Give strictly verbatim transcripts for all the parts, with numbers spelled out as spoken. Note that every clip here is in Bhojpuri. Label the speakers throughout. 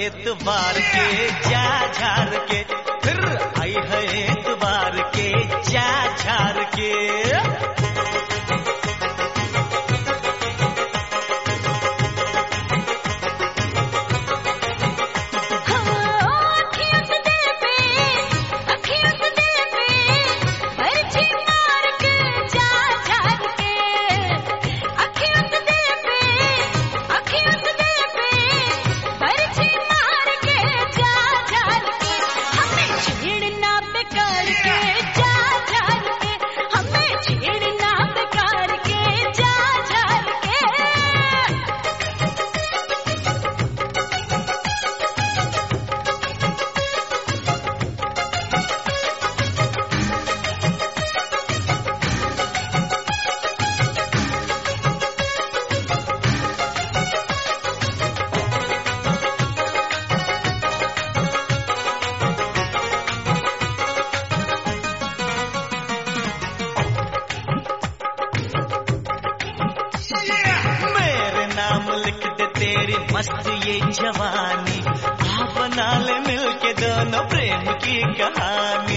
Speaker 1: एतबार के जा झार के, फिर आई है एतबार के जा झार के। तेरी मस्त ये जवानी, आ बना ले मिलके दोनों प्रेम की कहानी।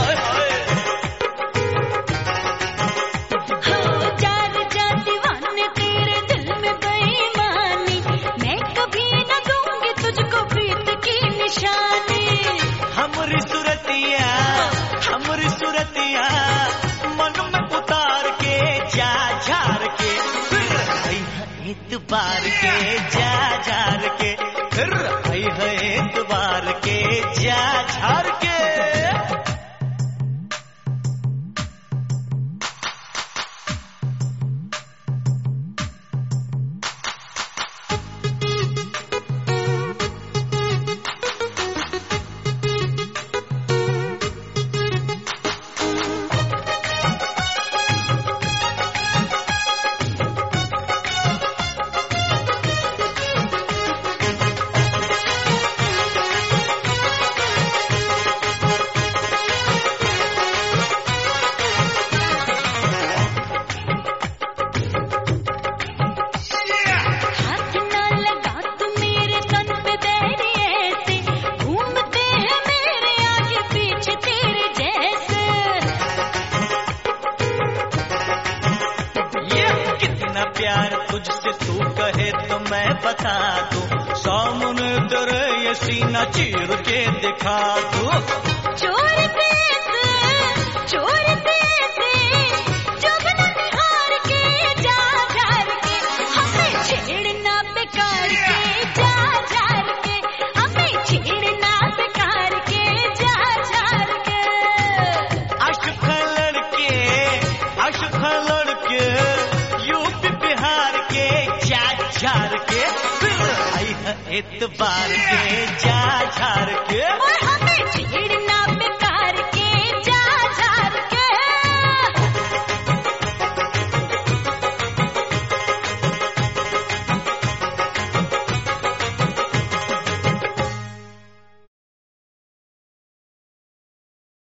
Speaker 2: हो जान जा दीवाने तेरे दिल में बेईमानी, मैं कभी न दूंगी तुझको प्रीत की निशानी।
Speaker 1: हमारी सूरतिया हमारी सूरतिया मन में उतार के जा झार के, फिर आई है एतबार के जा झार के, फिर आई है एतबार के जा झार के। प्यार तुझसे तू कहे तो मैं बता दूं, सामने तेरे ये सीना चीर के दिखा दूं।
Speaker 2: चोर देश चोर देश जब न निहार के जा झार के, हमें छेड़ना बेकार के जा झार के, हमें छेड़ना बेकार के जा झार के।
Speaker 1: आशिक लड़के आशिक लड़के यूपी बिहार के जा झार के, फिर आई है एतबार के जा झार के।